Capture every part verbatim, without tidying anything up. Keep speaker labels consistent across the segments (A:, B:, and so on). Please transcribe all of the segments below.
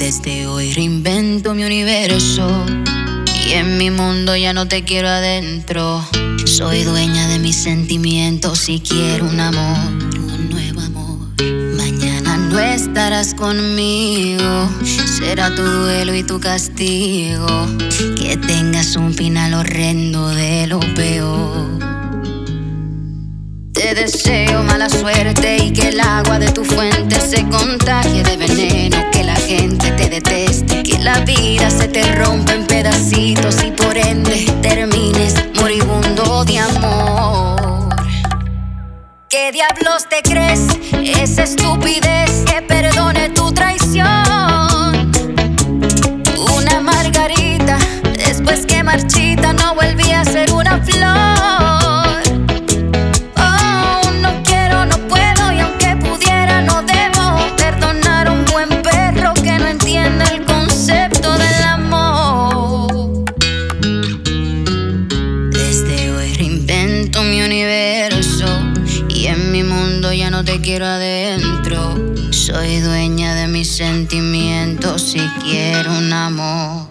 A: Desde hoy reinvento mi universo y en mi mundo ya no te quiero adentro. Soy dueña de mis sentimientos y quiero un amor, un nuevo amor. Mañana no estarás conmigo, será tu duelo y tu castigo. Que tengas un final horrendo de lo peor. Te deseo mala suerte y que el agua de tu fuente se contagie de veneno. Que la gente te deteste, que la vida se te rompa en pedacitos y por ende termines moribundo de amor. ¿Qué diablos te crees? Esa estupidez que perdone tu traición. Una margarita después que marchita no volví a ser una flor. Ya no te quiero adentro. Soy dueña de mis sentimientos y quiero un amor.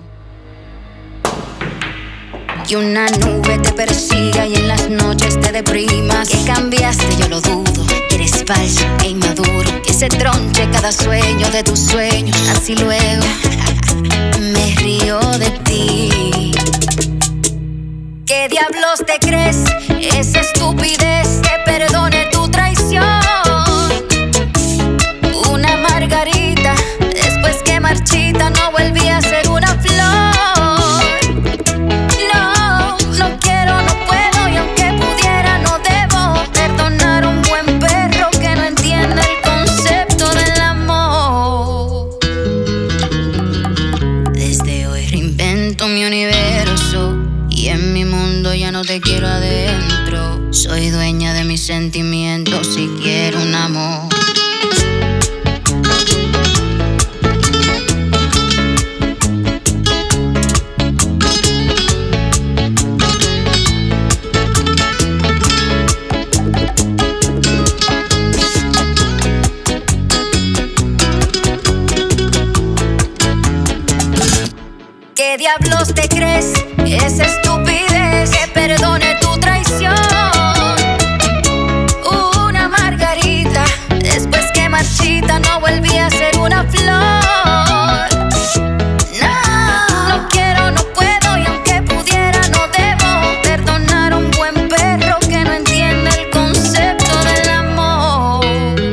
A: Que una nube te persiga y en las noches te deprimas. Que cambiaste, yo lo dudo. Que eres falso e inmaduro. Que se tronche cada sueño de tus sueños. Así luego me río de ti. ¿Qué diablos te crees? Esa estupidez que perdone tu traición. Una margarita después que marchita no volví a ser una flor. No, no quiero, no puedo y aunque pudiera no debo perdonar a un buen perro que no entiende el concepto del amor. Desde hoy reinvento mi universo y en mi mundo ya no te quiero adentro. Soy dueña de mis sentimientos y quiero un amor. ¿Qué diablos te crees? Esa estupidez que perdone tu traición. Una margarita después que marchita no volví a ser una flor. No, no quiero, no puedo y aunque pudiera no debo perdonar a un buen perro que no entiende el concepto del amor.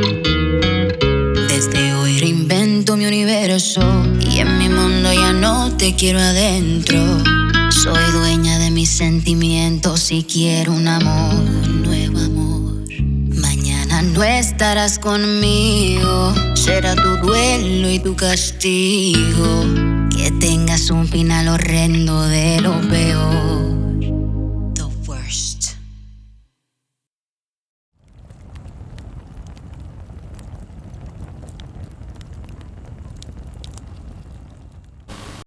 A: Desde hoy reinvento mi universo y en mi mundo ya no te quiero adentro. Soy dueña de mis sentimientos y quiero un amor, un nuevo amor. Mañana no estarás conmigo, será tu duelo y tu castigo. Que tengas un final horrendo de lo peor.